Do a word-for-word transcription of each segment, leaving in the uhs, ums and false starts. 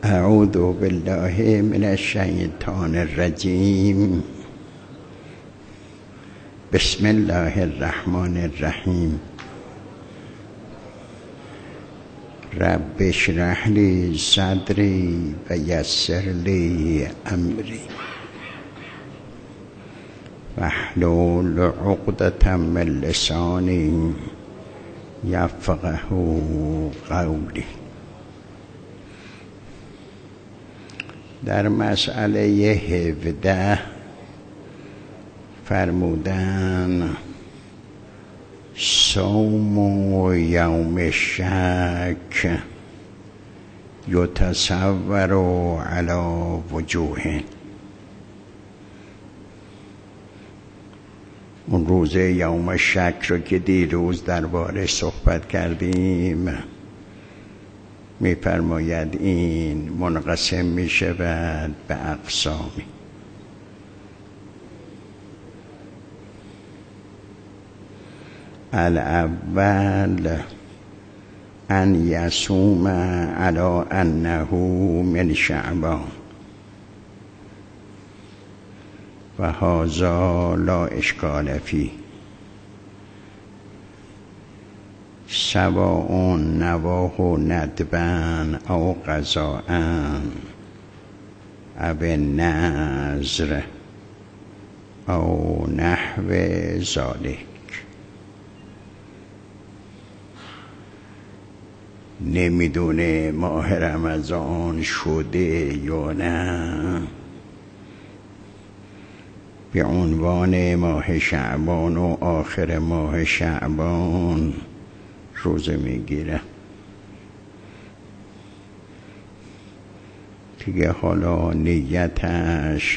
اعوذ بالله من الشیطان الرجیم. بسم الله الرحمن الرحیم. رب اشرح لی صدری و یسر لی امری واحلل عقدة من لسانی یفقه قولی. در مسئله هفده فرمودن صوم یوم الشک یتصور علی وجوه. اون روز یوم شک رو که دیروز دربارش صحبت کردیم می‌فرماید این منقسم می‌شود به اقسامی. الاول ان یصوم علی انه من شعبان و هذا لا اشکال فیه سواء نواه ندبا او قضاء او نذر او نحو ذلک. نمیدونه ماه رمضان شده یا نه، به عنوان ماه شعبان و آخر ماه شعبان روزه میگیره دیگه. حالا نیتش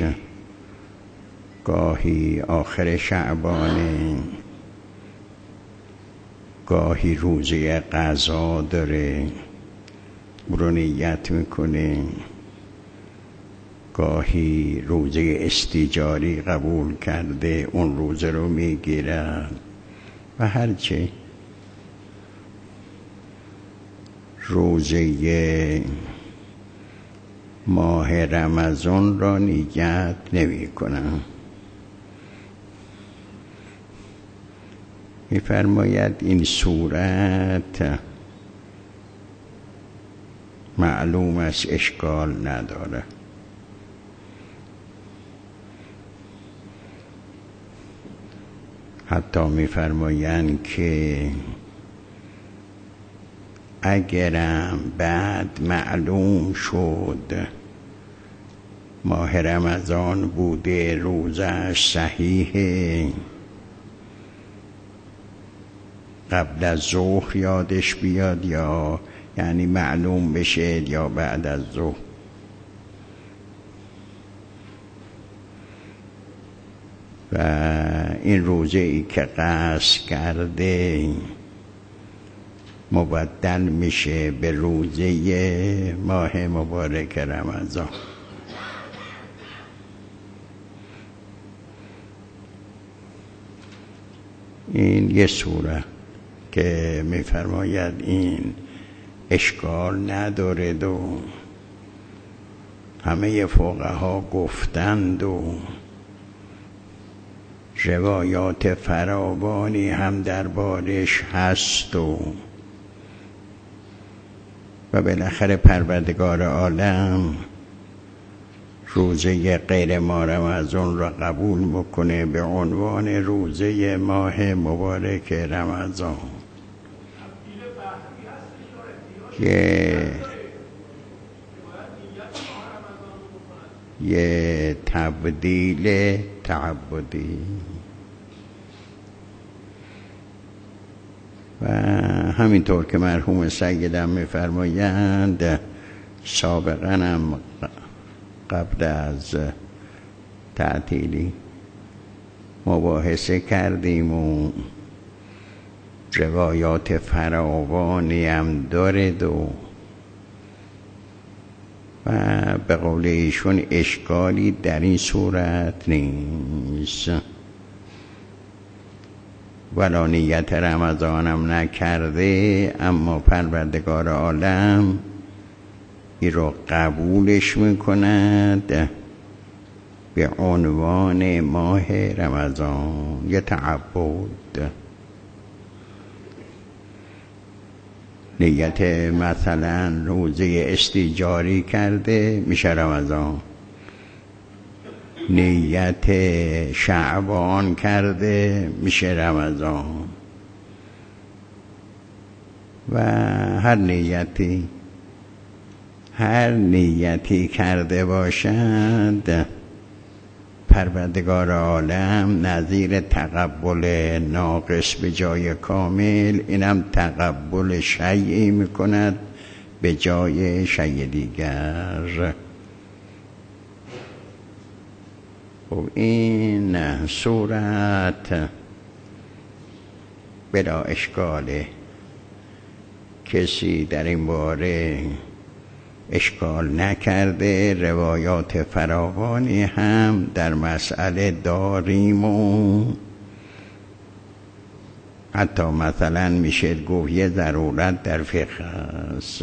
گاهی آخر شعبانه، گاهی روزه قضا داره او رو نیت میکنه، گاهی روزه استیجاری قبول کرده اون روزه رو میگیره و هرچی. روزه ماه رمضان را نیت نمی کنم. می فرماید این صورت معلوم است اشکال نداره. حتی می فرمایند که اگرم بعد معلوم شد ماه رمضان بوده روزش صحیحه، قبل از ظهر یادش بیاد یا یعنی معلوم بشه یا بعد از ظهر، و این روزه ای که قصد کرده مبدل میشه به روزه ماه مبارک رمضان. این یه صورت که میفرماید این اشکال ندارد و همه فقها گفتند و روایات فراوانی هم دربارش هست و و بالاخره پروردگار عالم روزه غیر ماه رمضان را قبول میکنه به عنوان روزه ماه مبارک رمضان. یه یه تبدیل تعبدی و همینطور که مرحوم سیدم میفرمایند سابقا هم قبل از تعطیلی مباحثه کردیم و روایات فراوانی هم دارد و و به قول ایشون اشکالی در این صورت نیست. ولا نیت رمضانم نکرده، اما پروردگار عالم این رو قبولش میکند به عنوان ماه رمضان یه تعبد. نیت مثلا روزه استیجاری کرده میشه رمضان، نیت شعبان کرده میشه رمضان، و هر نیتی هر نیتی کرده باشد پروردگار عالم نظیر تقبل ناقص به جای کامل، اینم تقبل شیئی میکند به جای شیء دیگر. و این صورت بلا اشکاله، کسی در این باره اشکال نکرده. روایات فراوانی هم در مسئله داریم و حتی مثلا میشه گفت یه ضرورت در فقه است.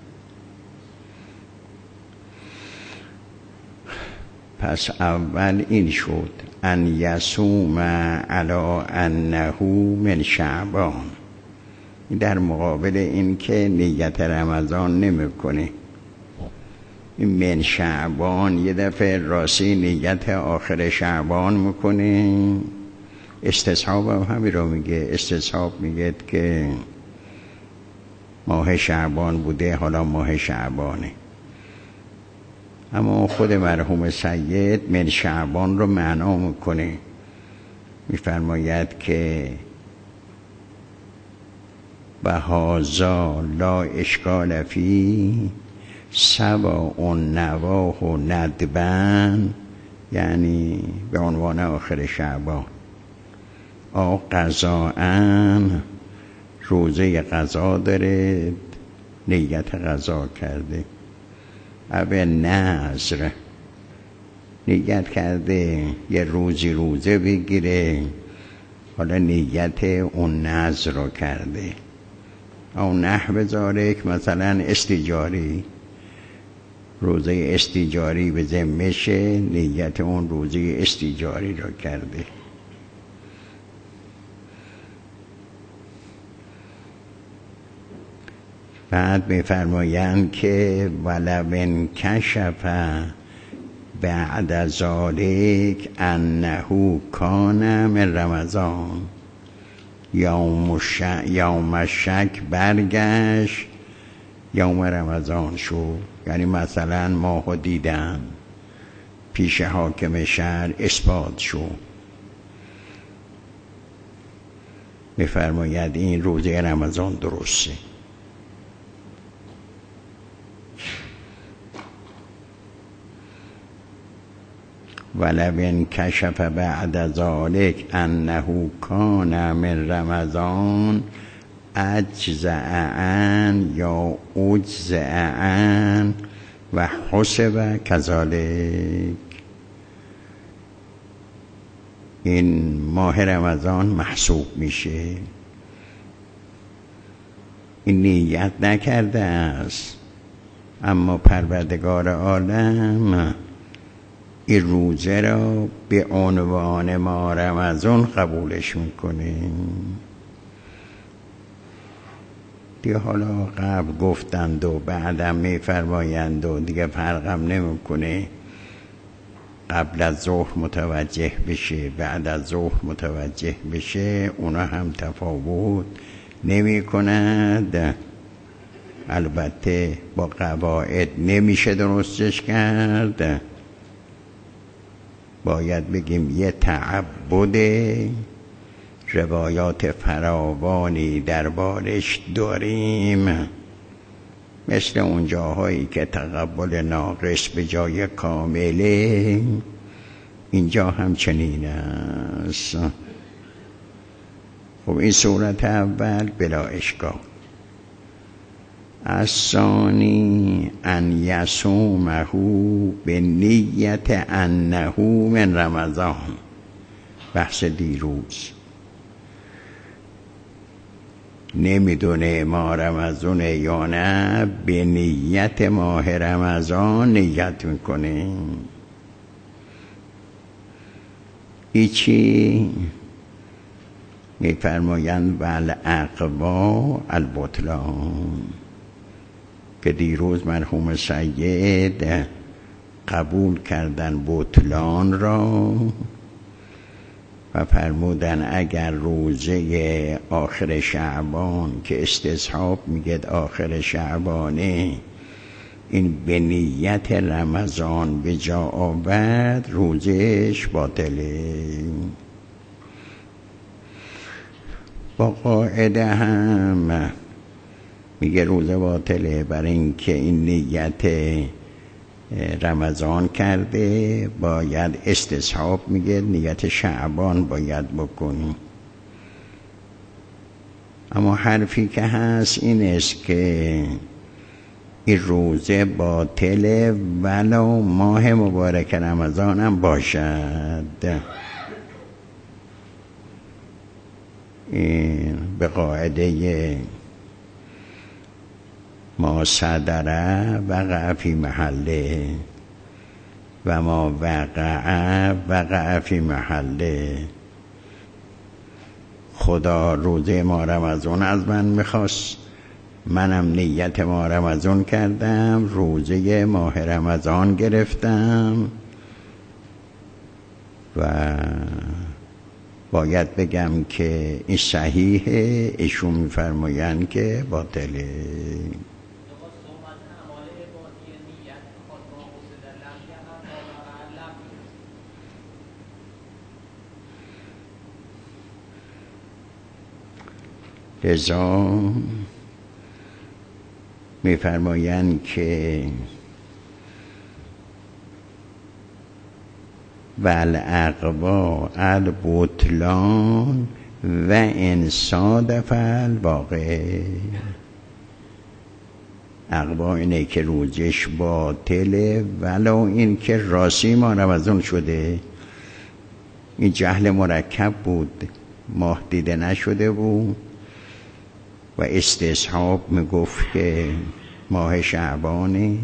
پس اول این شد ان یصوم علی انه من شعبان، در مقابل این که نیت رمضان نمیکنه. این من شعبان یه دفعه راستی نیت آخر شعبان میکنه. استصحاب هم همین رو میگه، استصحاب میگه که ماه شعبان بوده حالا ماه شعبانه، اما خود مرحوم سید من شعبان رو معنا میکنه، میفرماید که بهازا لا اشکال فی سبا اون نواه و ندبن، یعنی به عنوان آخر شعبان. آ قضاءن روزه قضا داره، نیت قضا کرده. اوه نذر نیت کرده یه روزی روزه بگیره، حالا نیت اون نذر رو کرده. او نحو ذالک مثلا استیجاری، روزه استیجاری به ذمشه، نیت اون روزه استیجاری رو کرده. بعد می‌فرمایند که ولو انکشف بعد ذالک انه کان من رمضان، یوم شک یوم شک برگشت یوم رمضان شد. یعنی مثلا ماهو دیدن، پیش حاکم شهر اثبات شد، می‌فرماید این روزه رمضان درسته. ولو انکشف بعد ذلک انه کان من رمضان اجزع عن یا اجزع عن و حسب کذالک، این ماه رمضان محسوب میشه. این نیت نکرده است، اما پروردگار عالم این روزه را به عنوان ماه رمضان قبولش میکنه. دیگه حالا قبل گفتند و بعدم میفرمایند و دیگه فرقم نمیکنه، قبل از ظهر متوجه بشه بعد از ظهر متوجه بشه، اونا هم تفاوت نمی کند. البته با قواعد نمیشه درستش کرد، باید بگیم یه تعبد روایات فراوانی دربارش داریم، مثل اون جاهایی که تقبل ناقص به جای کامله، اینجا هم چنین است. خب این صورت اول بلا اشکال. الثانی ان یصومه به نیت انه من رمضان، بحث دیروز. نمیدونه ماه رمضونه یا نه، به نیت ماه رمضان نیت میکنه. ایچی میفرمایند والعقبا البطلان، که دیروز مرحوم سید قبول کردن بطلان را و فرمودن اگر روزه آخر شعبان که استصحاب میگه آخر شعبانه این به نیت رمضان به جا آورد روزش باطله. با قاعده هم میگه روزه باطله برای اینکه این نیت رمضان کرده، باید استصحاب میگه نیت شعبان باید بکنی. اما حرفی که هست این است که این روزه باطله ولو ماه مبارک رمضان هم باشد. این به قاعده ما صدره وقع فی محله و ما وقع وقع فی محله. خدا روزه ما رمضان از من میخواست، منم نیت ما رمضان کردم، روزه ماه رمضان گرفتم و باید بگم که این صحیحه. ایشون میفرمایند که باطله. لذا میفرمایند که والعقبا البطلان و ان صادف الواقع. عقبا اینه که روزش باطله ولو این که راستی ما رمضان شده. این جهل مرکب بود، ماه دیده نشده بود و استصحاب میگفت که ماه شعبانه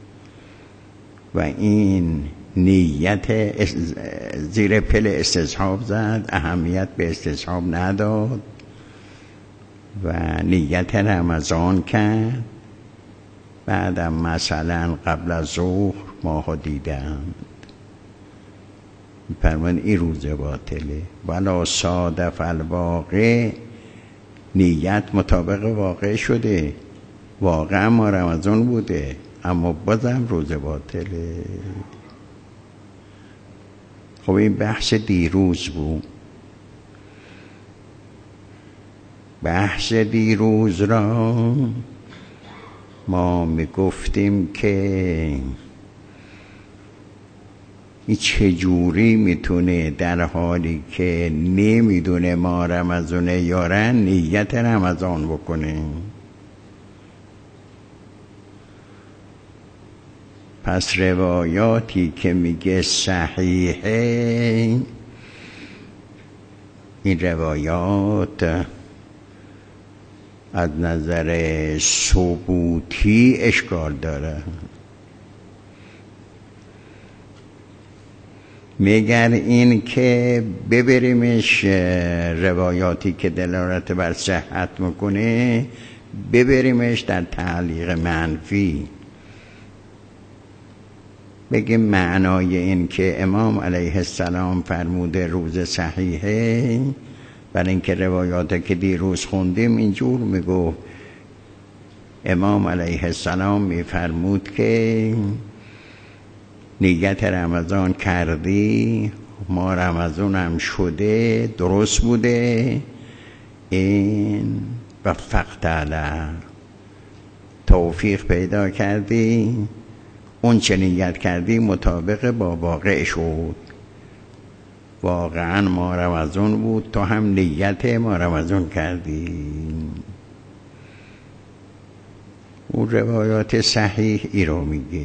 و این نیت زیر پل استصحاب زد، اهمیت به استصحاب نداد و نیت رمضان کرد. بعدم مثلا قبل از ظهر ماهو دیدند، می‌فرمایند این روزه باطله ولا صادف الواقع. نیت مطابق واقع شده، واقعا ما رمضان بوده اما بازم روزه باطله. خب این بحث دیروز بود. بحث دیروز را ما میگفتیم که این چجوری میتونه در حالی که نمیدونه ما رمضانه یارن نیت رمضان بکنه. پس روایاتی که میگه صحیحه، این روایات از نظر ثبوتی اشکال داره. میگر این که ببریمش روایاتی که دلالت بر صحت میکنه ببریمش در تعلیق منفی، بگیم معنای این که امام علیه السلام فرموده روز صحیحه، برای اینکه روایاتی که دیروز خوندیم اینجور میگو امام علیه السلام میفرمود که نیت رمضان کردی، ما رمضان هم شده، درست بوده، این وفقت علی، توفیق پیدا کردی، اون چه نیت کردی مطابق با واقع شد. واقعا ما رمضان بود، تو هم نیت ما رمضان کردی. اون روایات صحیح ای رو میگی.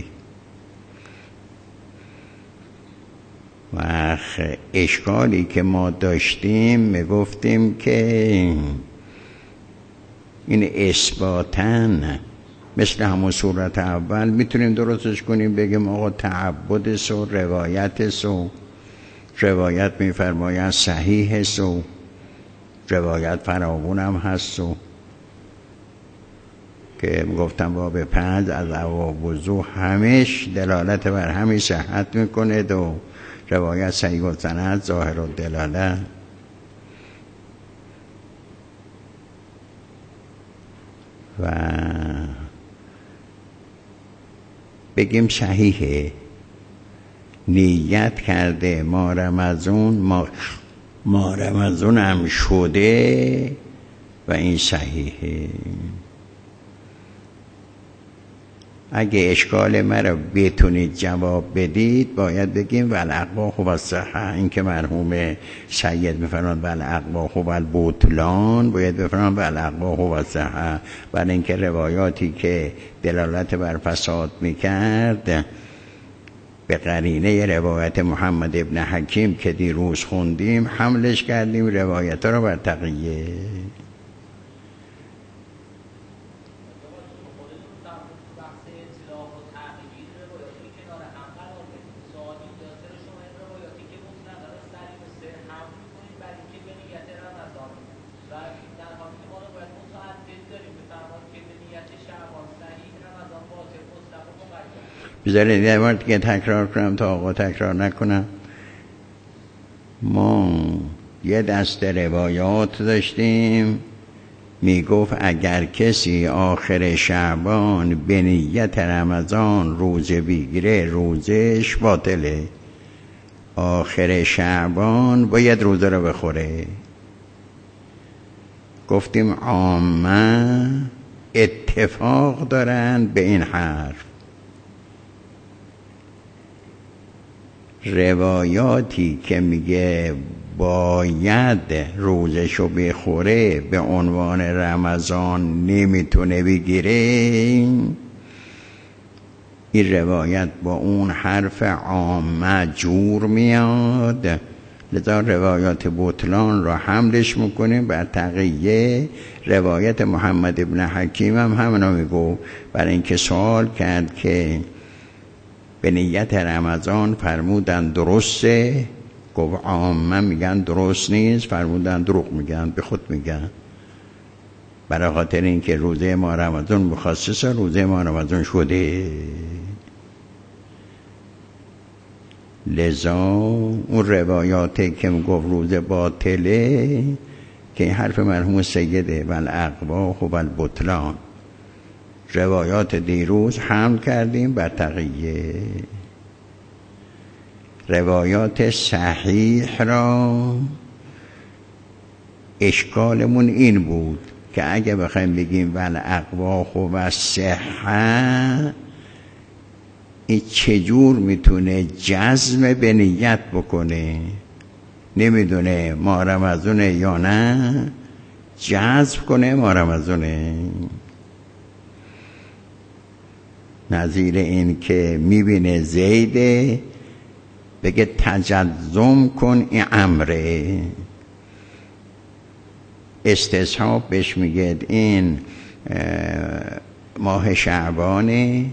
و اشکالی که ما داشتیم میگفتیم که این اثباتن مثل همون صورت اول میتونیم درستش کنیم، بگیم آقا تعبد سو روایت سو روایت میفرماید صحیح سو روایت فراوون هم هست و که گفتم باب پنج از ابواب وضو همش دلالت بر همین صحت میکنه و روایت صحیح و سند ظاهر و دلاله. و بگیم صحیحه، نیت کرده ما رمضان ما, ما رمضان هم شده و این صحیحه. اگه اشکال مرا بتونید جواب بدید باید بگیم والاقباح و الصحه. این که مرحوم سید میفرماند والاقباح و البطلان باید بفرماند والاقباح و الصحه، برای اینکه روایاتی که دلالت بر فساد میکرد به قرینه روایت محمد ابن حکیم که دیروز خوندیم حملش کردیم روایت ها رو بر تقیه. بذارید یه بار دیگه تکرار کنم تا آقا تکرار نکنم. ما یه دست روایات داشتیم میگفت اگر کسی آخر شعبان به نیت رمضان روزه بگیره روزش باطله، آخر شعبان باید روزه رو بخوره. گفتیم عامه اتفاق دارن به این حرف. روایاتی که میگه باید روزشو بخوره به عنوان رمضان نمیتونه بگیره، این روایت با اون حرف عامه جور میاد، لذا روایات بطلان را حملش میکنیم بر تقیه. روایت محمد ابن حکیم هم همینو میگو، برای اینکه سوال کرد که به نیت رمضان فرمودن درسته، گفت عامه میگن درست نیست، فرمودن دروغ میگن، به خود میگن. برای خاطر اینکه روزه ما رمضان مخصص روزه ما رمضان شده، لذا اون روایاتی که میگفت روزه باطله که این حرف مرحوم سیده والاقباح و البطلان، روایات دیروز حمل کردیم بر تقیه. روایات صحیح را اشکالمون این بود که اگه بخوایم بگیم والاقباح و الصحه، این چجور میتونه جزم به نیت بکنه؟ نمیدونه ما رمضانه یا نه، جزم کنه ما رمضانه. نظیر این که میبینه زیده بگه تجزم کن این امره، استصحاب بهش میگه این ماه شعبانه،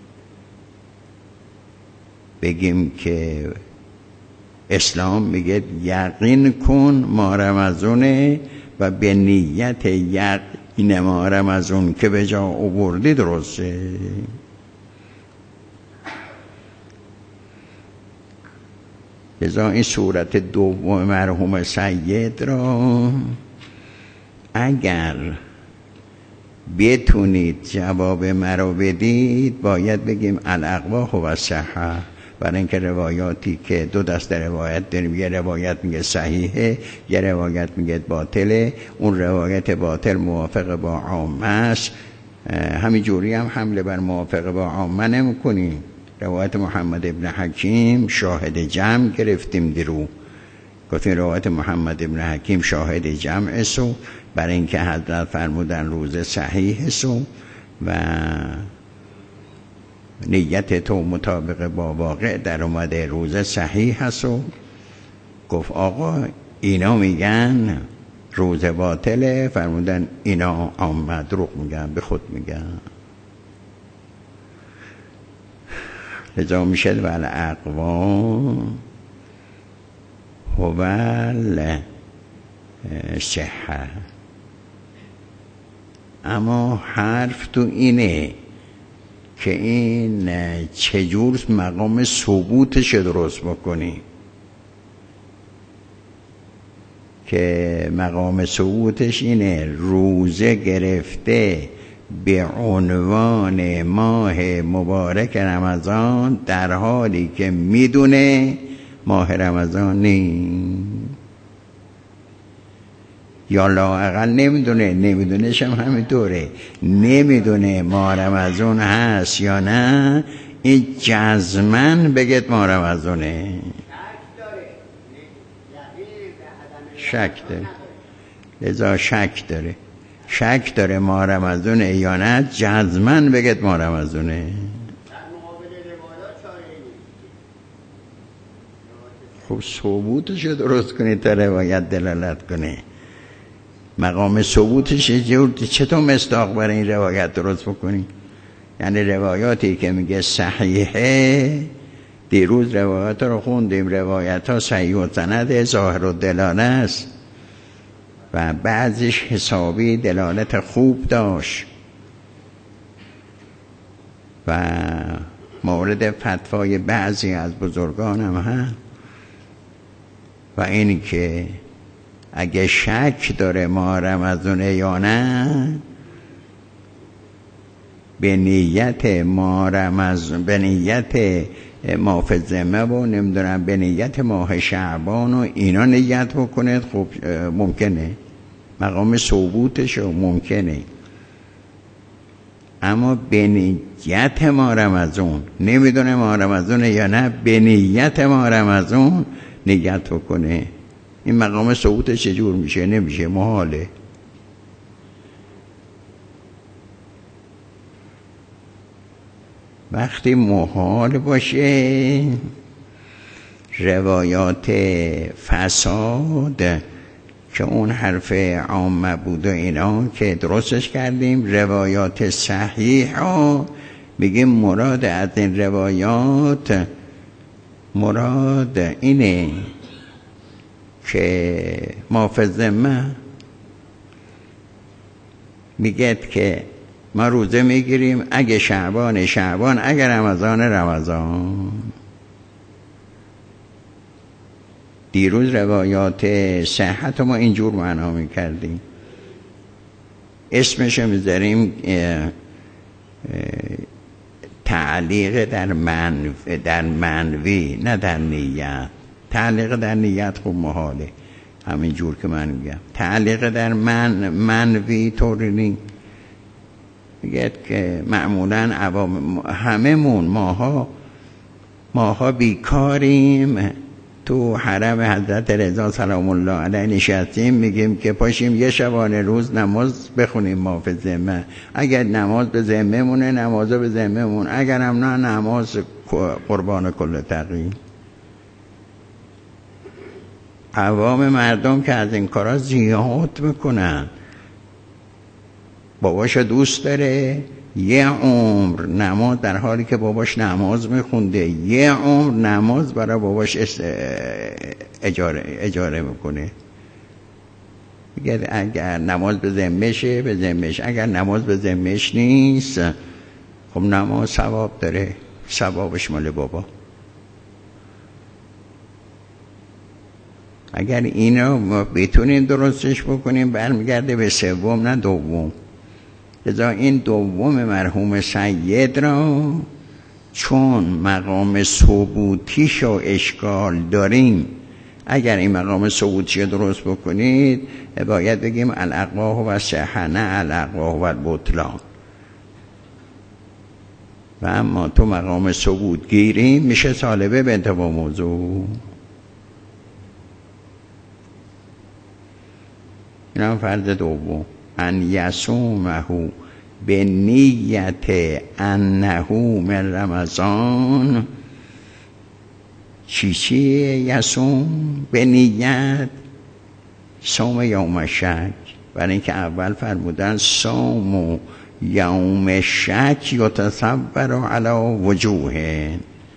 بگیم که اسلام میگه یقین کن ما رمضانه و به نیت یقین ما رمضان که به جا آوردی درسته. لذا این صورت دوم مرحوم سید را اگر بتونید جواب مرا بدید باید بگیم الاقباح و الصحه، برای اینکه روایاتی که دو دست روایت داریم، یه روایت میگه صحیحه، یه روایت میگه باطله، اون روایت باطل موافق با عامه است، همین جوری هم حمله بر موافق با عامه نمی‌کنیم. روایت محمد ابن حکیم شاهد جمع گرفتیم دیرو، گفتیم روایت محمد ابن حکیم شاهد جمع سو، برای اینکه حضرت فرمودن روز صحیح سو و نیت تو مطابق با واقع در اومده روز صحیح هست. و گفت آقا اینا میگن روز باطله، فرمودن اینا آمد دروغ میگن، به خود میگن. لذا میشه ول اقوام هول صحه. اما حرف تو اینه که این چجور مقام ثبوتش درست بکنی، که مقام ثبوتش اینه روزه گرفته به عنوان ماه مبارک رمضان در حالی که میدونه ماه رمضان نیست، یا لااقل نمیدونه، نمیدونهش هم همینطوره، نمیدونه ماه رمضان هست یا نه، این جزمن بگید ماه رمضانه. شک داره، لذا شک داره شک داره ماه رمضانه یا نه، جزمن بگید ماه رمضانه. خب ثبوتش درست کنید تا روایت دلالت کنه. مقام ثبوتش چطور مصداق برای این روایت درست بکنی؟ یعنی روایاتی که میگه صحیحه، دیروز روایت رو خوندیم، روایت ها صحیح و سند ظاهر و دلاله است و بعضیش حسابی دلالت خوب داشت و مورد فتوای بعضی از بزرگان هم هست. و این که اگه شک داره ماه رمضانه یا نه، به نیت ماه رمضان، به نیت ماه ذمه و نمیدونم به نیت ماه شعبان و اینا نیت بکنه، خب ممکنه مقام ثبوتش ممکنه. اما به نیت ماه رمضان، نمیدونه ماه رمضانه یا نه، به نیت ماه رمضان نیت بکنه، این مقام ثبوتش چجور میشه؟ نمیشه، محاله. وقتی محال باشه، روایات فساد که اون حرف عامه بود و اینا که درستش کردیم، روایات صحیح ها بگیم مراد از این روایات، مراد اینه که محافظه میگه که ما روزه میگیریم اگه شعبان شعبان، اگه رمضان رمضان. دیروز روایات صحت ما اینجور معنا میکردیم، اسمش میذاریم تعلیق در منو، در منوی نه در نیت. تعلیق در نیت خوب محاله، همین جور که من میگم. تعلیق در من منوی طوری نیست، میگه که معمولا عوام همه مون ماها ماها بیکاریم، تو حرم حضرت رضا سلام الله علیه نشستیم، میگیم که پاشیم یه شبانه روز نماز بخونیم ما به ذمه. اگر نماز به ذمه مونه، نمازو به ذمه مون، اگر هم نه، نماز قربان کل تقی. عوام مردم که از این کارا زیاد میکنن، باباش دوست داره یه عمر نماز، در حالی که باباش نماز میخونده، یه عمر نماز برای باباش اجاره, اجاره میکنه. میگه اگر نماز به ذمشه به ذمش، اگر نماز به ذمش نیست، خب نماز ثواب داره، ثوابش مال بابا. اگر اینو ما بتونیم درستش بکنیم، برمیگرده به سوم نه دوم. لذا این دوم مرحوم سید را چون مقام ثبوتیش و اشکال داریم، اگر این مقام ثبوتیش درست بکنید، باید بگیم الاقواه و صحه، نه الاقواه و البطلان. و اما تو مقام ثبوت گیریم، میشه سالبه به انتباه موضوع. این هم فرض دوم، ان یصومه به نیت انه من رمضان. چی چیه یصوم؟ به نیت صوم یوم شک، برای اینکه اول فرمودن صوم یوم شک یتصور علی وجوه،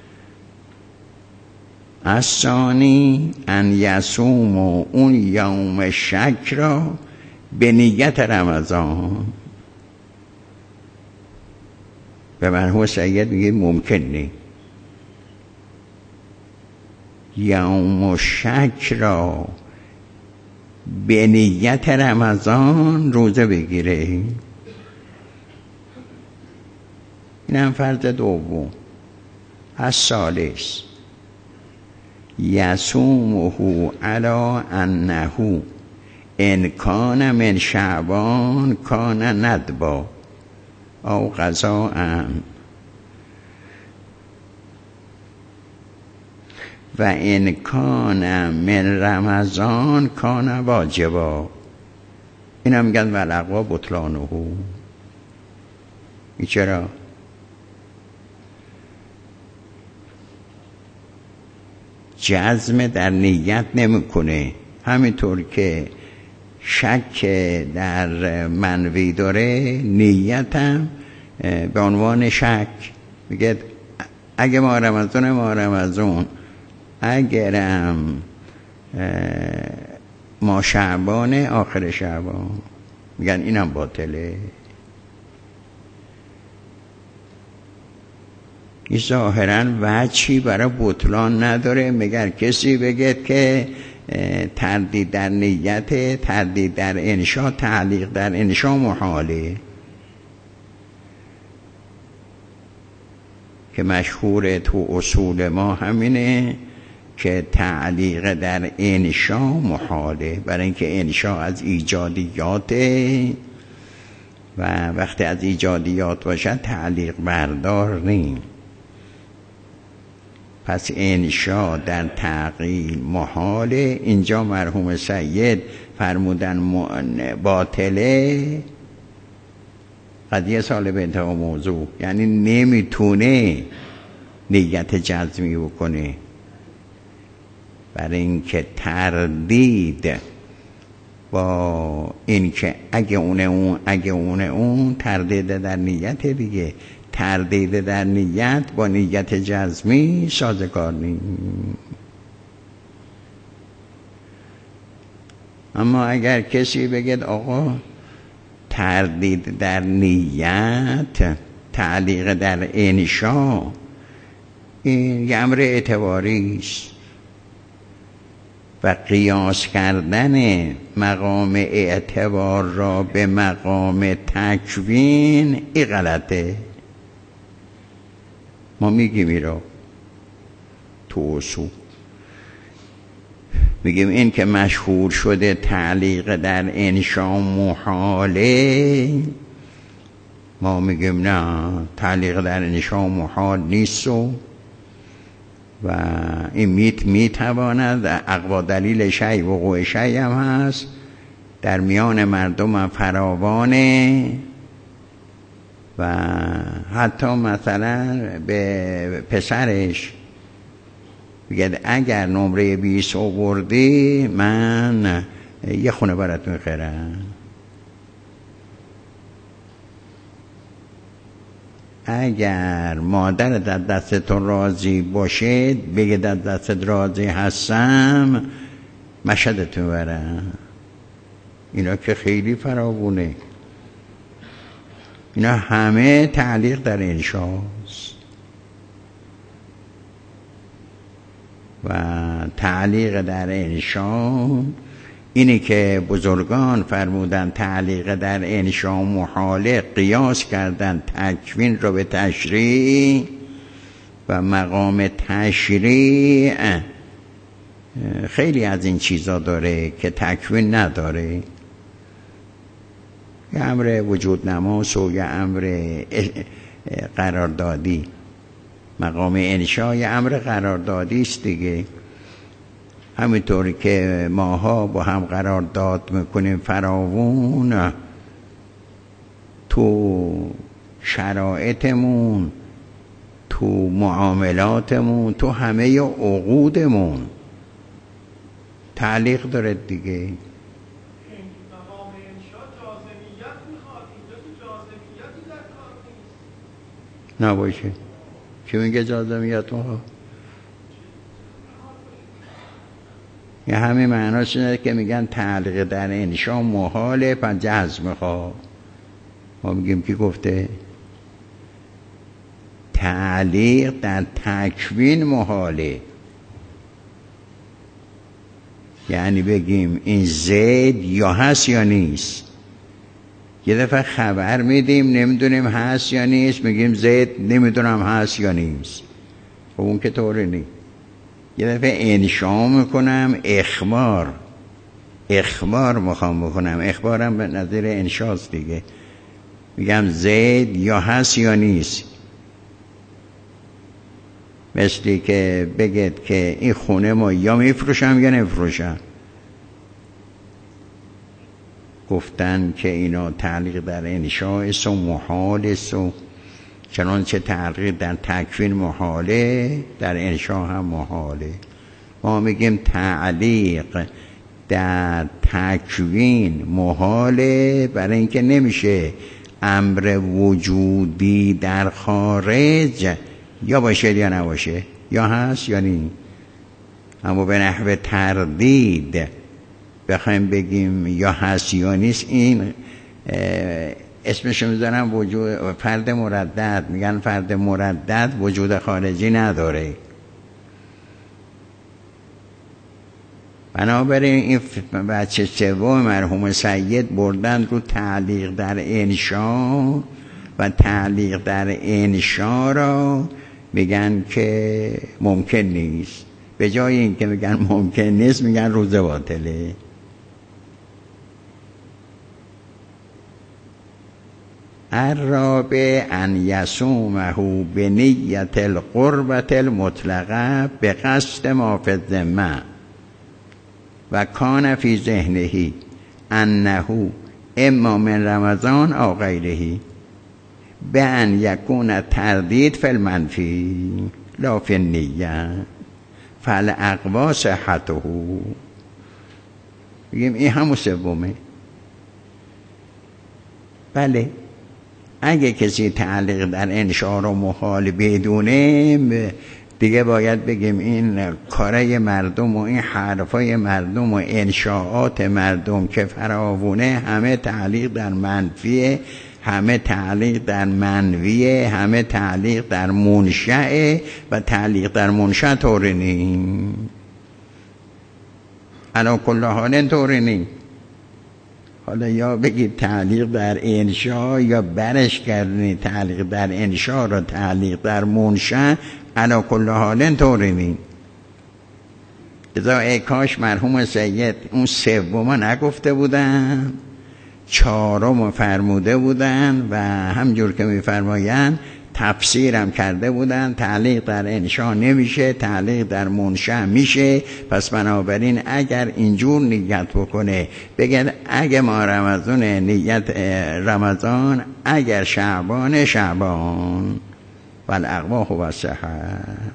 الثانی ان یصوم اون یوم شک را به نیت رمضان. به مرحوم سید میگه ممکن نی یوم شک را به نیت رمضان روزه بگیره. این هم فرض دوم. الثالث یصومه علی انه ان کان من شعبان کان ندبا او قضاء و ان کان من رمضان کان واجبا. این هم میگن ولقوا بطلانه. این چرا؟ جزم در نیت نمیکنه، همینطور که شک در منوی داره نیتم به عنوان شک. میگه اگه ما رمضان ما رمضان، اگرم ما شعبان آخر شعبان، میگن اینم باطله. این ظاهرا وجهی برای بطلان نداره. مگر کسی بگه که تردید در نیت، تردید در انشا، تعلیق در انشا محاله، که مشهور تو اصول ما همینه که تعلیق در انشا محاله، برای اینکه انشا از ایجادیاته و وقتی از ایجادیات باشد تعلیق بردار نیم. پس انشا در تعقیل محاله. اینجا مرحوم سید فرمودن باطله، قضیه سال به انتها موضوع، یعنی نمیتونه نیت جزمی بکنه، برای اینکه تردید با اینکه اگه اونه اون اگه اونه اون تردید در نیت دیگه، تردید در نیت با نیت جزمی سازگار نیست. اما اگر کسی بگه آقا تردید در نیت، تعلیق در انشا، این یه امر اعتباری است و قیاس کردن مقام اعتبار را به مقام تکوین این غلطه. ما میگیم این را تو اصول، میگیم این که مشهور شده تعلیق در انشا محاله، ما میگیم نه، تعلیق در انشا محال نیست و و این میت میتواند اقوا دلیل شیء وقوع شیء هم هست، در میان مردم هم فراوانه و حتی مثلا به پسرش بگه اگر نمره بیست آوردی من یه خونه برات میخرم. اگر مادر در دستتون راضی باشه بگه در دستت راضی هستم مشهدتون برم. اینا که خیلی فراوونه، اینا همه تعلیق در انشاست و تعلیق در انشا اینی که بزرگان فرمودن تعلیق در انشا محاله، قیاس کردن تکوین رو به تشریع و مقام تشریع خیلی از این چیزا داره که تکوین نداره. یه امر وجود نماس و یه امر قراردادی. مقام انشا یه امر قراردادی است دیگه. همینطور که ماها با هم قرارداد میکنیم فراوون، تو شرایطمون، تو معاملاتمون، تو همه عقودمون تعلیق داره دیگه. نباشه. کی میگه جازمیت محال؟ یه همین معناش اینه که میگن تعلیق در انشا محاله پس جزم میخواد. ما میگیم کی گفته؟ تعلیق در تکوین محاله. یعنی بگیم این زید یا هست یا نیست. یه دفعه خبر میدیم نمیدونیم هست یا نیست، میگیم زید نمیدونم هست یا نیست. خب اون که طوری نیست. یه دفعه انشا میکنم اخبار اخبار میخوام بکنم، اخبارم به نظر انشاست دیگه. میگم زید یا هست یا نیست. مثلی که بگید که این خونه ما یا میفروشم یا نفروشم. گفتن که اینا تعلیق در انشاء است و محال است و چنانچه تعلیق در تکوین محاله در انشاء هم محاله. ما میگیم تعلیق در تکوین محاله برای اینکه نمیشه امر وجودی در خارج یا باشه یا نباشه، یا هست یا نیست. اما به نحو تردید بخوایم بگیم یا هست یا نیست، این اسمشو میذارن وجود فرد مردد. میگن فرد مردد وجود خارجی نداره. بنابراین این بچه سوم مرحوم سید بردن رو تعلیق در انشا و تعلیق در انشا را میگن که ممکن نیست. به جای این که میگن ممکن نیست میگن روزه باطله. الرابع ان یصومه بنیت القربة المطلقه بقصد ما فی الذمه و کان فی ذهنه انه اما من رمضان او غیره بأن یکون تردید فی المنفی لا فی النیه فالاقوی صحته. بگیم این همون سومه. بله اگه کسی تعلیق در انشا رو محال بدونه دیگه باید بگیم این کارای مردم و این حرفای مردم و انشاءات مردم که فراوونه همه تعلیق در منفیه، همه تعلیق در منویه، همه تعلیق در منشأه و تعلیق در منشأ طوری نیم. علا کل حال طوری نیم. حالا یا بگید تعلیق در انشا یا برش کردنی تعلیق در انشا را تعلیق در منشأ، علا کل حال طوری نیم. ازا ای کاش مرحوم سید اون سوم نگفته بودن، چهارم فرموده بودن و همجور که میفرمایند تفسیرم کرده بودن. تعلیق در انشا نمیشه، تعلیق در منشأ میشه. پس بنابراین اگر اینجور نیت بکنه بگه اگه ما رمضان نیت رمضان، اگر شعبان شعبان والاقوا هو الصحة.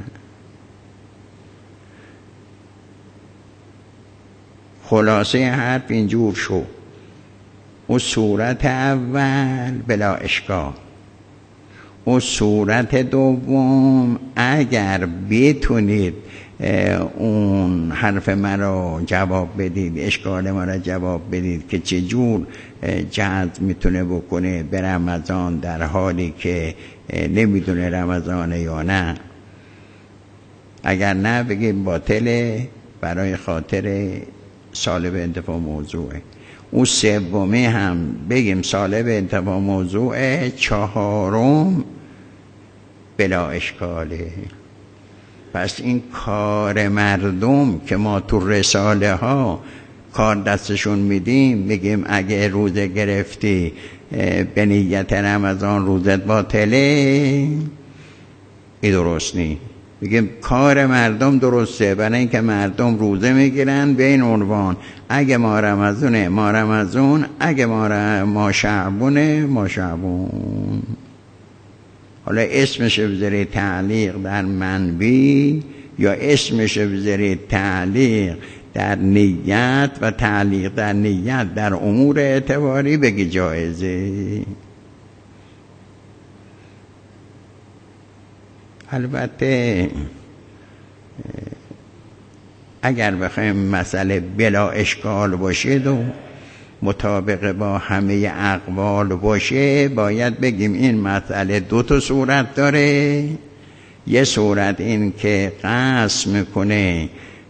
خلاصه حرف اینجور شو. او صورت اول بلا اشکال، او صورت دوم اگر بتونید اون حرف مرا جواب بدید، اشکال مرا جواب بدید که چجور جهت میتونه بکنه به رمضان در حالی که نمیدونه رمضانه یا نه. اگر نه بگید باطله برای خاطر سالب انتفاع موضوعه. اون سومی هم بگیم سالب انتفاع موضوعه. چهارم بلا اشکاله. پس این کار مردم که ما تو رساله ها کار دستشون میدیم، میگیم اگه روزه گرفتی به نیت رمضان روزت باطله، این درست نی. میگیم کار مردم درسته، برای اینکه مردم روزه میگیرن به این عنوان اگه ما رمضونه ما رمضون، اگه ما, ر... ما شعبونه ما شعبون. حالا اسمش بذارید تعلیق در منبی یا اسمش بذارید تعلیق در نیت و تعلیق در نیت در امور اعتباری، بگی جایزه. البته اگر بخوایم مسئله بلا اشکال باشه و مطابق با همه اقوال باشه، باید بگیم این مسئله دو تا صورت داره. یه صورت این که قسم میکنه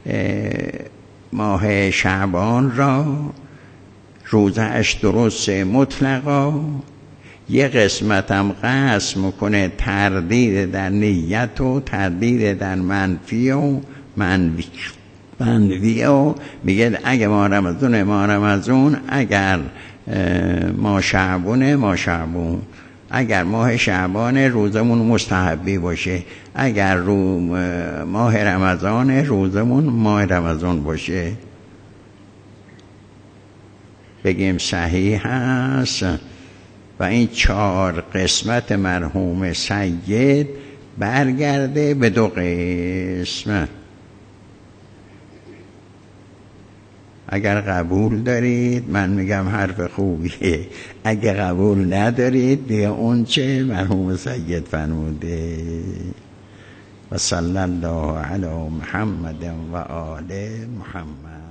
ماه شعبان را، روزهش درسته مطلقا. یه قسمت هم قسم میکنه تردید در نیت و تردید در منفی و منوی منوی و میگه اگه ما رمضان ما رمضان، اگر ما شعبونه ما شعبون، اگر ماه شعبان روزمون مستحبی باشه، اگر رو ماه رمضان روزمون ماه رمضان باشه. بگیم صحیح هست. و این چهار قسمت مرحوم سید برگرده به دو قسم. اگر قبول دارید من میگم حرف خوبیه، اگر قبول ندارید دیگه اون چه مرحوم سید فرموده. و صلی الله علی محمد و آل محمد.